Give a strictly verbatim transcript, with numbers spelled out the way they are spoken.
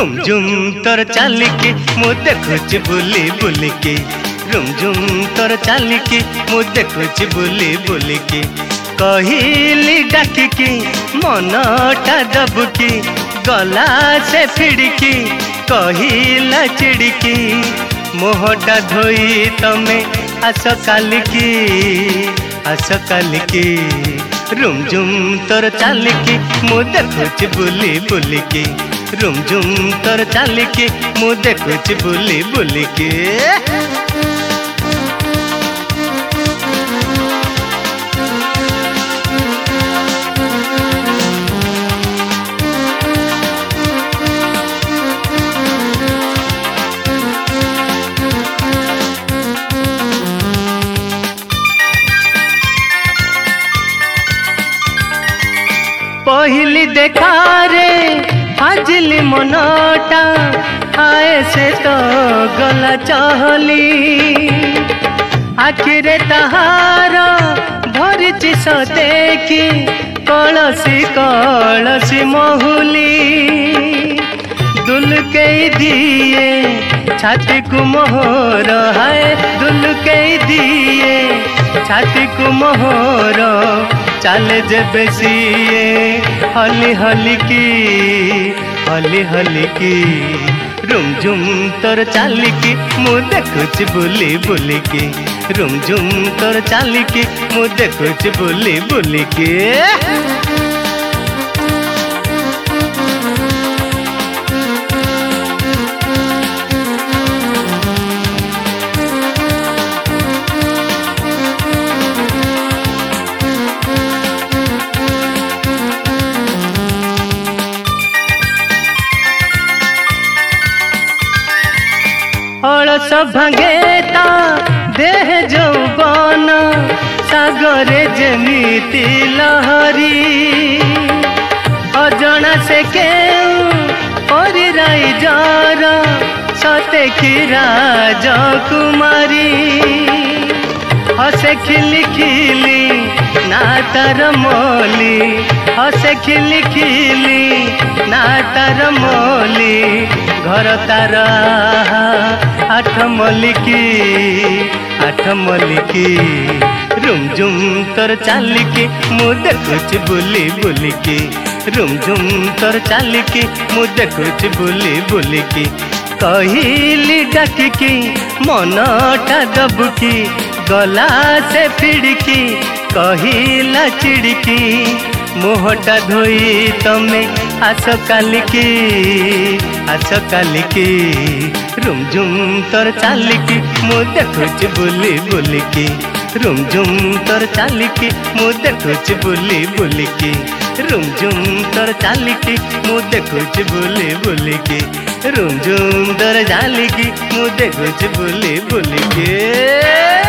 Room झुम तोर चालिकी मु देखुची बुली बुलिकी रुम झुम तोर चालिकी मु देखुची बुली बुलिकी कहिली डाकिकी मनटा दबुकी गला से फिड़की कहिला चिड़की मोहटा धोई तमे आस कालिकी आस कालिकी रुम झुम तोर चालिकी मु देखुची बुली बुलिकी रुम झुम तोर चालिकी मु देखुची बुली बुलिकी पहली देखा रे हाजिली मनटा आए से तो गला चहली आखिरे तहार धरिची सदेखी कलसी कलसी महुली दुलके दिए छाती को मोहर हाय दुलके दिए छाती को मोहर चाले जे बेसिए हली हली की हली हली की रुम झुम तोर चालिकी मु देखुची बुली बुलिकी रुम झुम तोर चालिकी मु देखुची बुली बुलिकी अलस भांगेता देह जौबन सागरे जेमिति लहरी अजना से केउ परिराई जर सते राज कुमारी हसे खिली खिली ना तार मोली हसे खिली खिली ना तार मोली घर तार आठ मलिकी आठ मलिकी रुम झुम तोर चालिकी मु देखुची बुली बुलिकी रुम झुम तोर चालिकी मु देखुची बुली बुलिकी कहिली डाकिकी मनटा दबुकी गला से फिड़की कहिला चिड़की मोहटा धोई तमे आस कालिकी आस कालिकी रुम झुम तोर चालिकी मु देखुची बुली बुलिकी रुम झुम तोर चालिकी मु देखुची बुली बुलिकी रुम झुम तोर चालिकी मु देखुची बुली बुलिकी रुम झुम तोर चालिकी मु देखुची बुली बुलिकी।